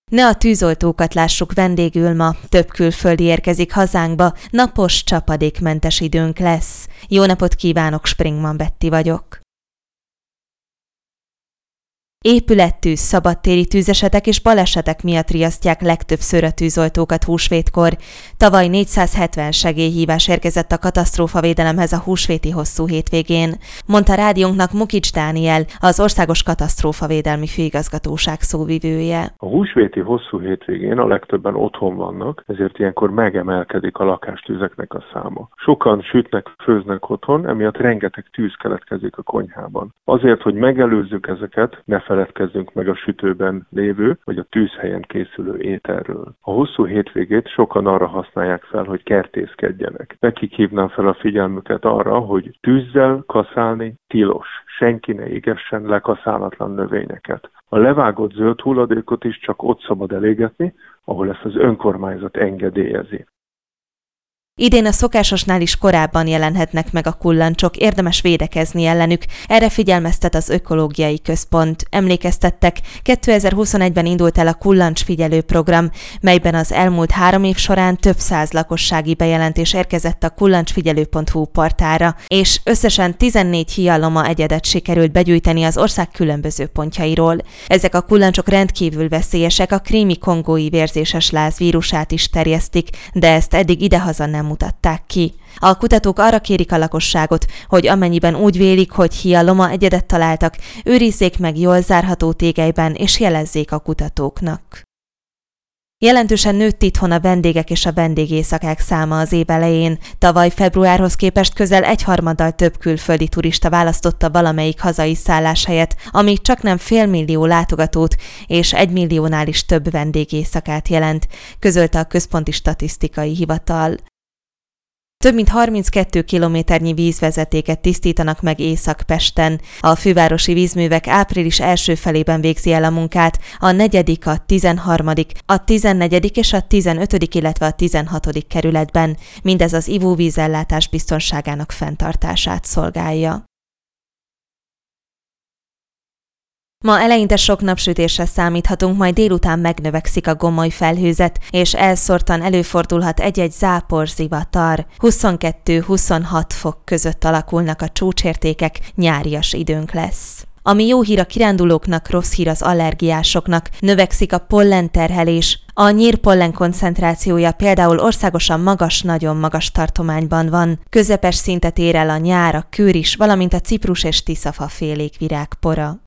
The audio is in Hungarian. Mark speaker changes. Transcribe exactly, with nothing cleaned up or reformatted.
Speaker 1: Ne a tűzoltókat lássuk vendégül ma, több külföldi érkezik hazánkba, napos, csapadékmentes időnk lesz. Jó napot kívánok, Springman Betty vagyok. Épülettűz, szabadtéri tűzesetek és balesetek miatt riasztják legtöbbször a tűzoltókat húsvétkor. Tavaly négyszázhetven segélyhívás érkezett a katasztrófavédelemhez a húsvéti hosszú hétvégén, mondta rádiónknak Mukics Dániel, az Országos Katasztrófavédelmi Főigazgatóság szóvivője.
Speaker 2: A húsvéti hosszú hétvégén a legtöbben otthon vannak, ezért ilyenkor megemelkedik a lakástűzeknek a száma. Sokan sütnek, főznek otthon, emiatt rengeteg tűz keletkezik a konyhában. Azért, hogy megelőzzük ezeket, ne feledkezzünk meg a sütőben lévő, vagy a tűzhelyen készülő ételről. A hosszú hétvégét sokan arra használják fel, hogy kertészkedjenek. Nekik hívnám fel a figyelmüket arra, hogy tűzzel kaszálni tilos. Senki ne égessen lekaszálatlan növényeket. A levágott zöld hulladékot is csak ott szabad elégetni, ahol ezt az önkormányzat engedélyezi.
Speaker 1: Idén a szokásosnál is korábban jelenhetnek meg a kullancsok, érdemes védekezni ellenük. Erre figyelmeztet az Ökológiai Központ. Emlékeztettek, kétezer-huszonegyben indult el a kullancsfigyelő program, melyben az elmúlt három év során több száz lakossági bejelentés érkezett a kullancsfigyelő pont hu portálra, és összesen tizennégy hialoma egyedet sikerült begyűjteni az ország különböző pontjairól. Ezek a kullancsok rendkívül veszélyesek, a krími-kongói vérzéses láz vírusát is terjesztik, de ezt eddig idehaza nem mutatták ki. A kutatók arra kérik a lakosságot, hogy amennyiben úgy vélik, hogy hialoma egyedet találtak, őrizzék meg jól zárható tégelyben és jelezzék a kutatóknak. Jelentősen nőtt itthon a vendégek és a vendégészakák száma az év elején. Tavaly februárhoz képest közel egyharmaddal több külföldi turista választotta valamelyik hazai szálláshelyet, ami csaknem félmillió látogatót és egymilliónál is több vendégészakát jelent, közölte a Központi Statisztikai Hivatal. Több mint harminckettő kilométernyi vízvezetéket tisztítanak meg Észak-Pesten. A fővárosi vízművek április első felében végzi el a munkát, a negyedik, a tizenharmadik, a tizennegyedik és a tizenötödik, illetve a tizenhatodik kerületben. Mindez az ivóvízellátás biztonságának fenntartását szolgálja. Ma eleinte sok napsütésre számíthatunk, majd délután megnövekszik a gomoly felhőzet, és elszórtan előfordulhat egy-egy zápor, zivatar. huszonkettő-huszonhat fok között alakulnak a csúcsértékek, nyárias időnk lesz. Ami jó hír a kirándulóknak, rossz hír az allergiásoknak, növekszik a pollenterhelés. A nyírpollen koncentrációja például országosan magas, nagyon magas tartományban van. Közepes szintet ér el a nyár, a kőris, valamint a ciprus és tiszafafélék virágpora.